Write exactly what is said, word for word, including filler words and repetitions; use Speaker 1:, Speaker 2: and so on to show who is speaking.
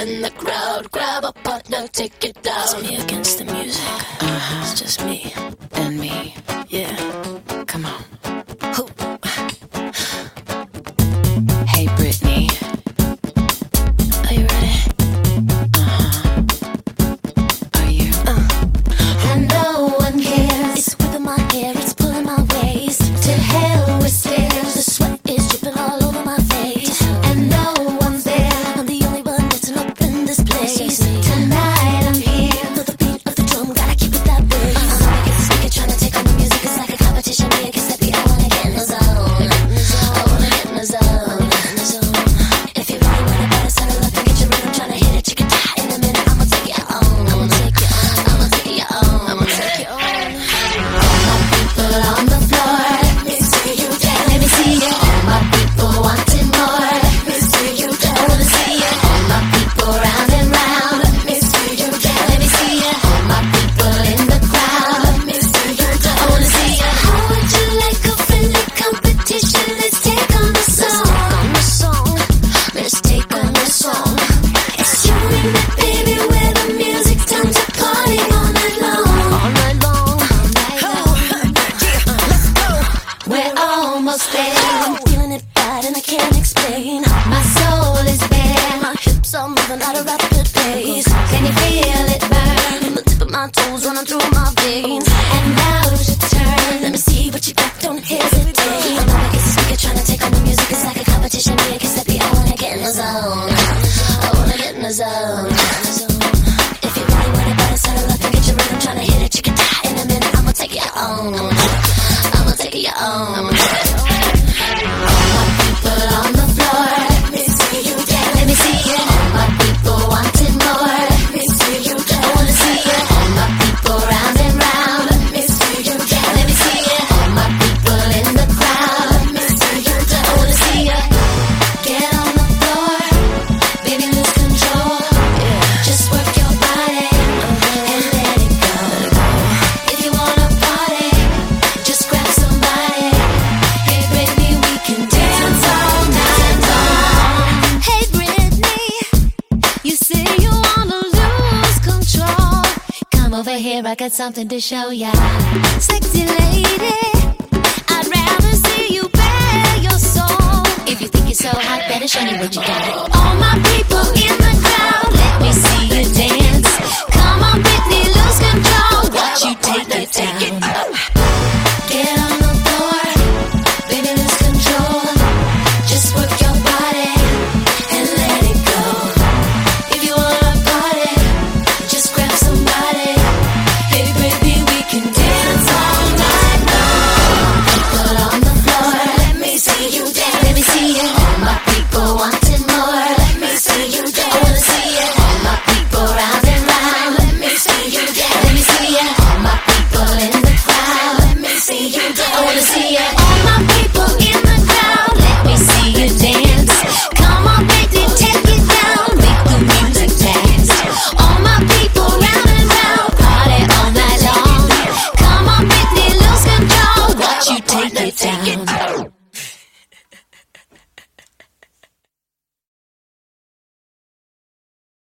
Speaker 1: in the crowd. Grab a partner, take it down. It's me against the music. Uh-huh. It's just me and me. Yeah, come on. Who? Hey Britney, are you ready? Uh-huh. Are you? Uh. And no one cares. It's whipping my hair, it's pulling my waist. To hell with stairs. The sweat is dripping all over my face. And no one's there. I'm the only one that's up in this place. Tonight I'm here for the beat of the drum. Gotta keep it that way. I'm gonna get the speaker, trying to take on the music. It's like a competition. Me against that beat. I wanna get in the zone. I wanna get in the zone. If you really want it, better settle up and get your rhythm. Tryna hit it, you can die in a minute. I'ma take it on. I'ma take it on. I'ma take it on. I'ma take it on. All my people on the floor, let me see you dance. Let me see it. All my people wanting more, let me see you dance. I wanna see it. All my people round and round, let me see you dance. Let me see it. All my people in the crowd, let me see you dance. I wanna see it. How would you like a friendly competition? Let's take on the song. Let's take on the song. It's you and me, baby, where the music's time to party all night long. All night long. All night long. Let's go. We're almost there. I'm feeling it bad and I can't explain. My soul is bare. My hips are moving at a rapid pace. Can you feel it burn? From the tip of my toes running through my veins. And now's your turn. Let me see what you got. Don't hesitate. I'm gonna get the speaker, trying to take on the music. It's like a competition. Me against that beat. I wanna get in the zone. I wanna get in the zone. If you really want it, better settle up and get your rhythm. Tryna hit it, you can die in a minute. I'ma take it on. I'ma take it on. All my people on the floor, let me see you dance. Let me see it. All my people wanting more, let me see you dance. I wanna see it. All my people round and round, let me see you dance. Let me see it. All my people in the crowd, let me see you dance. I wanna see it. Get on the floor, baby, lose control. Just work your body and let it go. If you wanna party, just grab somebody. Hey Britney, we can dance all night long.
Speaker 2: Hey Britney, you say you wanna lose control. Come over here, I got something to show ya. Sexy lady, I'd rather see you bare your soul. If you think you're so hot, better show me what you got. All my people in